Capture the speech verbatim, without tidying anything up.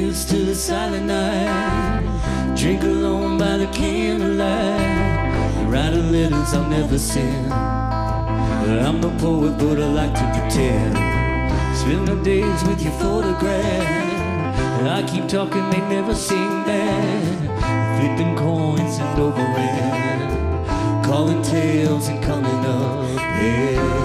here's to the silent night. Drink alone by the candlelight. Writing letters I'll never send. I'm no poet, but I like to pretend. Spend my days with your photograph. I keep talking, they never sing.